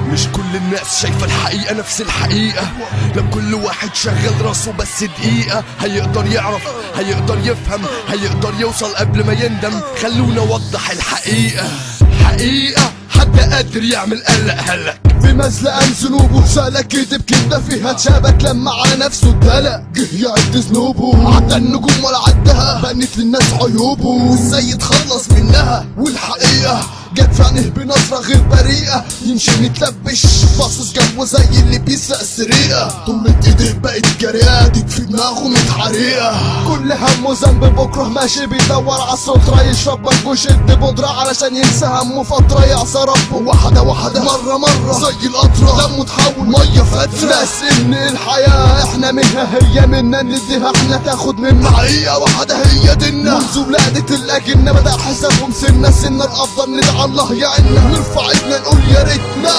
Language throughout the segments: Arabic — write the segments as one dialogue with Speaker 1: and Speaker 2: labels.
Speaker 1: مش كل الناس شايفة الحقيقة نفس الحقيقة. لو كل واحد شغل راسه بس دقيقة هيقدر يعرف، هيقدر يفهم، هيقدر يوصل قبل ما يندم. خلونا نوضح الحقيقة. حقيقة حد قادر يعمل قلق هلق
Speaker 2: في مزلقة عن ذنوبه، سالك كدب كدبة فيها اتشابك لما على نفسه اتدلق. جه يعد ذنوبه، عدى النجوم ولا عدها، بنت للناس عيوبه وازاي يتخلص منها. والحقيقة جت في عينيه بنظرة غير بريئة، يمشي متلبش باصص جنبه زي اللي بيسرق السرقة. طمت ايديه بقت جريئة، في دماغه متحرقة. كل همه ذنب بكره، ماشي بيدور عالسترة، يشرب بنجو يشد بودرة علشان ينسى همه فترة. يعصى ربه واحدة واحدة، مرة مرة زي القطرة، دمه تحول مية فترة. ناس ان الحياة احنا منها، هي منا نديها احنا تاخد منا. حقيقة واحدة هي دينا، منذ ولادة الأجنة بدأ حسابهم سنة سنة. الأفضل ندعى الله يعيننا، نرفع ايدنا نقول يا ريتنا.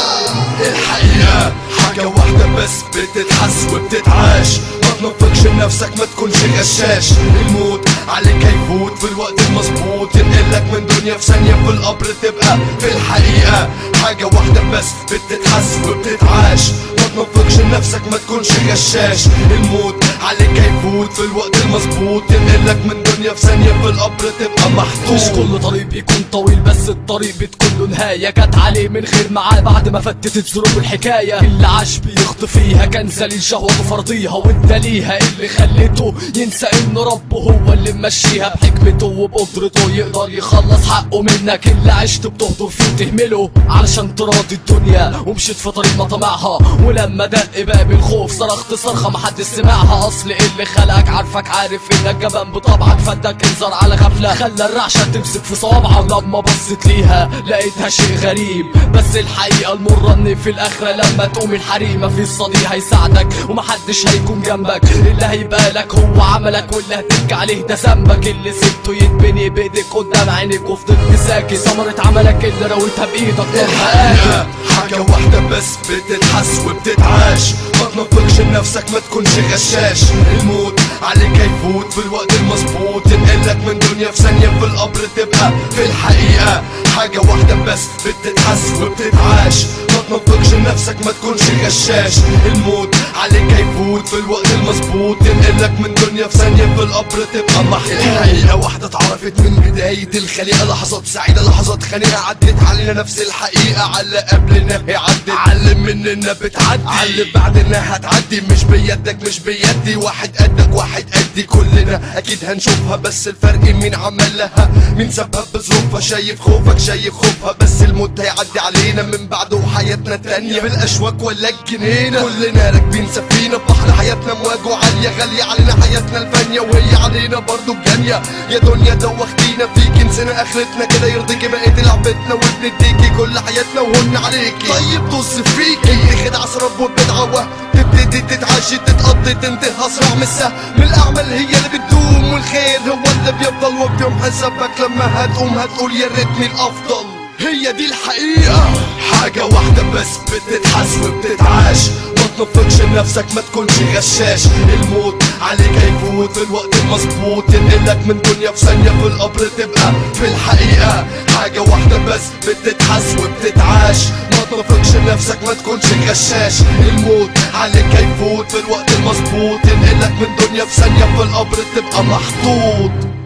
Speaker 1: الحقيقة حاجة واحدة بس بتتحس وبتتعاش. ما تنفقش لنفسك، ما تكونش غشاش. الموت عليك هيفوت في الوقت المظبوط، ينقلك من دنيا في ثانية في القبر تبقى في الحقيقة. حاجة واحدة بس بتتحس وبتتعاش. ما تنفقش لنفسك، ما تكونش غشاش. الموت عليك هيفوت في الوقت المظبوط، ينقلك من دنيا في ثانية في القبر تبقى محطوط.
Speaker 3: مش كل طريق بيكون طويل، بس الطريق بتكون له نهاية. جت عليه من غير معاه بعد ما فتتت ظروف الحكاية. اللي عاش بيخطي فيها كان ذليل شهوته فرضيها، وانت ليها اللي خليته ينسى ان ربه هو اللي ممشيها بحكمته وبقدرته. يقدر يخلص حقه منك اللي عشت بتهدر فيه وتهمله علشان تراضي الدنيا. ومشيت في طريق مطامعها، ولما دق باب الخوف صرخت صرخة محدش سمعها. اصل اللي خلقك عارفك، عارف انك جبان بطبعك، فدك انذار على غفلة، خلى الرعشة تمسك في صوابعها. لما بصت ليها لقيتها شيء غريب، بس الحقيقة المرة ان في الاخرة لما تقوم الحريمة في الصديق هيساعدك، ومحدش هيكون جنبك. اللي هيبقى لك هو عملك، واللي هتبكي عليه ده ذنبك. اللي سبته يتبني بايدك قدام عينيك وفضلت ساكت، ثمرة عملك اللي رويتها بايدك.
Speaker 1: الحقيقة حاجة واحدة بس بتتحس وبتتعاش. ما تنفقش لنفسك، ما تكونش غشاش. الموت عليك هيفوت في الوقت المظبوط، ينقلك من دنيا في ثانية في القبر تبقى في الحقيقة. حاجة واحدة بس بتتحس وبتتعاش. ما تنفقش لنفسك، ما تكونش غشاش. الموت عليك هيفوت في الوقت المظبوط، ينقلك من دنيا في ثانية في القبر تبقى محطوط. الحقيقة واحدة اتعرفت من بداية الخليقة، لحظات سعيدة لحظات خانقة، عدت علينا نفس الحقيقة. على قبلنا هيعدي، علم مننا بتعدي، علم بعدنا هتعدي. مش بيدك مش بيدي، واحد قدك واحد قدي. كلنا اكيد هنشوفها، بس الفرق مين عملها، مين سبب بظروفها. شايف خوفك شايف خوفها، بس الموت هيعدي علينا من بعده وحياتنا تانية بالاشواك ولا الجنينة. كلنا راكبين سفينة بحر حياتنا، مواجه عالية غالية علينا حياتنا الفانية، وهي علينا برضو بجانية. يا دنيا دوختينا فيكي، نسينا اخرتنا كده يرضيكي، بقيت لعبتنا وبنديكي كل حياتنا وهن عليكي. طيب طز فيكي انت خدعة سرب وبتدعوة، تبتدي تتعشي تتقضي تنتهي اسرع من السهم. من الاعمال هي اللي بتدوم، والخير هو اللي بيفضل. وبيوم حسابك لما هتقوم هتقول يا ريتني الافضل. هي دي الحقيقة. حاجة واحدة بس بتتحس وبتتعاش. ما تنفقش لنفسك، ما تكونش غشاش. الموت عليك هيفوت في الوقت المظبوط، ينقلك من دنيا في ثانية في القبر تبقى في الحقيقة. حاجة واحدة بس بتتحس وبتتعاش. ما تنفقش لنفسك، ما تكونش غشاش. الموت عليك هيفوت في الوقت المظبوط، ينقلك من دنيا في ثانية في القبر تبقى محطوط.